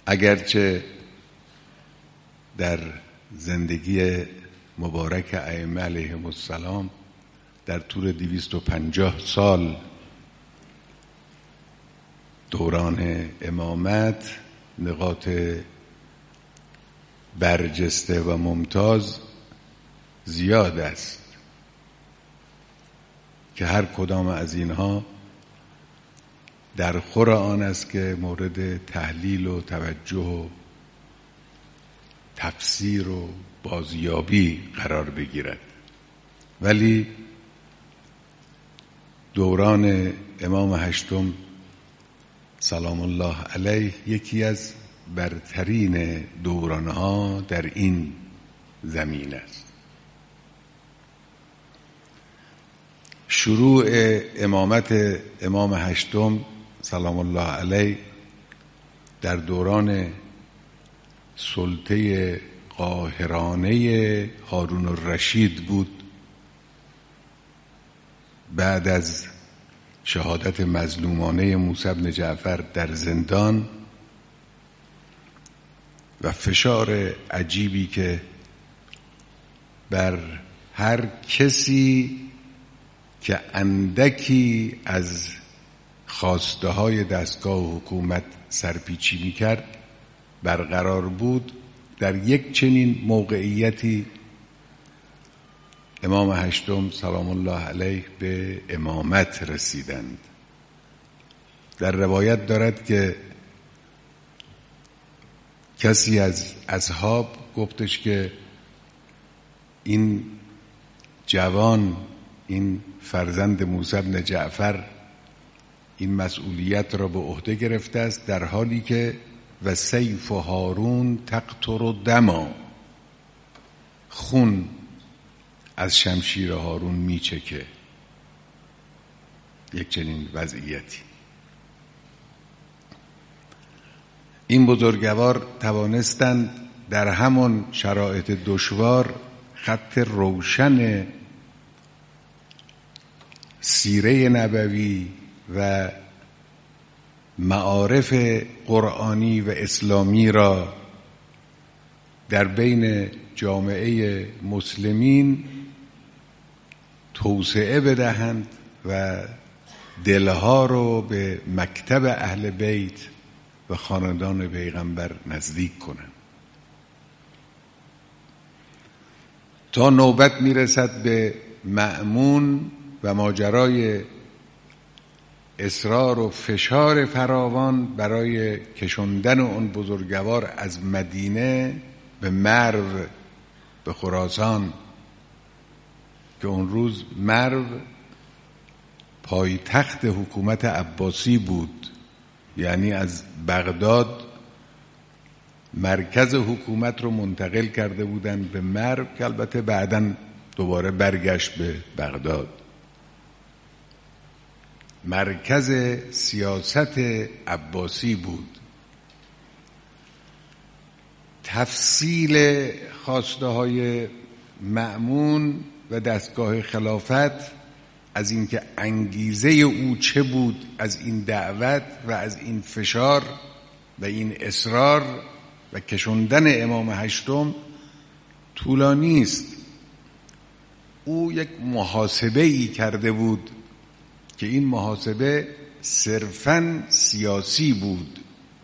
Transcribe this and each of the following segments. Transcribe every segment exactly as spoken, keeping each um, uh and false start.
اگرچه در زندگی مبارک ائمه علیهم السلام در طول دویست و پنجاه سال دوران امامت نقاط برجسته و ممتاز زیاد است که هر کدام از اینها در خور آن است که مورد تحلیل و توجه و تفسیر و بازیابی قرار بگیرد. ولی دوران امام هشتم سلام الله علیه یکی از برترین دورانها در این زمین است. شروع امامت امام هشتم سلام الله علیه در دوران سلطه قاهرانه هارون الرشید بود، بعد از شهادت مظلومانه موسی بن جعفر در زندان و فشار عجیبی که بر هر کسی که اندکی از خواسته های دستگاه و حکومت سرپیچی میکرد برقرار بود، در یک چنین موقعیتی امام هشتم سلام الله علیه به امامت رسیدند. در روایت دارد که کسی از اصحاب گفتش که این جوان، این فرزند موسی بن جعفر این مسئولیت را به عهده گرفته است، در حالی که و سیف هارون تقطر دما، خون از شمشیر هارون میچکه. یک چنین وضعیتی. این بزرگوار توانستند در همان شرایط دشوار خط روشن سیره نبوی و معارف قرآنی و اسلامی را در بین جامعه مسلمین توسعه بدهند و دلها رو به مکتب اهل بیت و خاندان پیغمبر نزدیک کنند. تا نوبت میرسد به مأمون و ماجرای اصرار و فشار فراوان برای کشوندن اون بزرگوار از مدینه به مرو به خراسان، که اون روز مرو پایتخت حکومت عباسی بود، یعنی از بغداد مرکز حکومت رو منتقل کرده بودن به مرو که البته بعداً دوباره برگشت به بغداد. مرکز سیاست عباسی بود. تفصیل خواسته های مأمون و دستگاه خلافت از اینکه انگیزه او چه بود از این دعوت و از این فشار و این اصرار و کشوندن امام هشتم طولانی است. او یک محاسبه ای کرده بود که این محاسبه صرفاً سیاسی بود،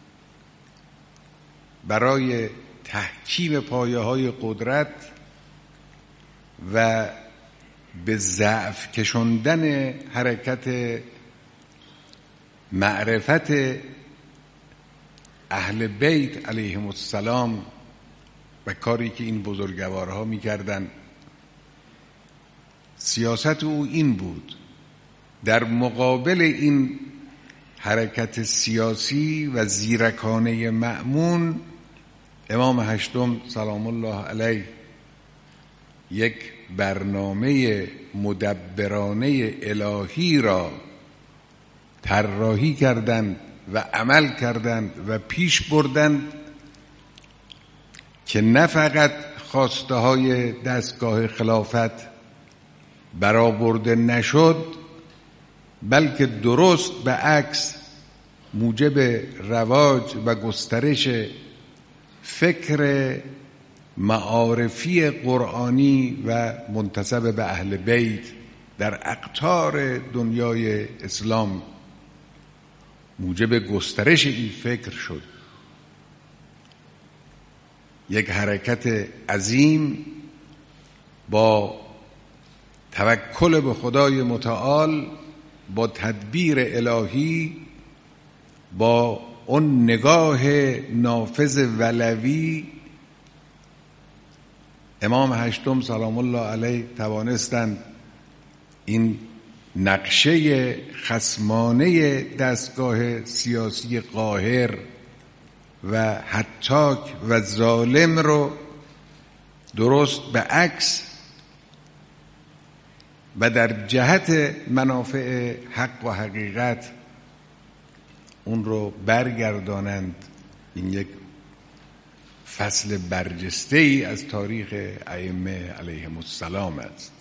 برای تحکیم پایه های قدرت و به ضعف کشوندن حرکت معرفت اهل بیت علیهم السلام و کاری که این بزرگوارها می‌کردند. سیاست او این بود. در مقابل این حرکت سیاسی و زیرکانه مأمون، امام هشتم سلام الله علیه یک برنامه مدبرانه الهی را طراحی کردند و عمل کردند و پیش بردند که نه فقط خواسته های دستگاه خلافت برآورده نشد، بلکه درست به عکس موجب رواج و گسترش فکر معارفی قرآنی و منتسب به اهل بیت در اقطار دنیای اسلام موجب گسترش این فکر شد. یک حرکت عظیم با توکل به خدای متعال، با تدبیر الهی، با اون نگاه نافذ ولوی، امام هشتم سلام الله علیه توانستند این نقشه خصمانه دستگاه سیاسی قاهر و هتاک و ظالم رو درست به عکس و در جهت منافع حق و حقیقت اون رو برگردانند. این یک فصل برجسته ای از تاریخ ائمه علیهم السلام است.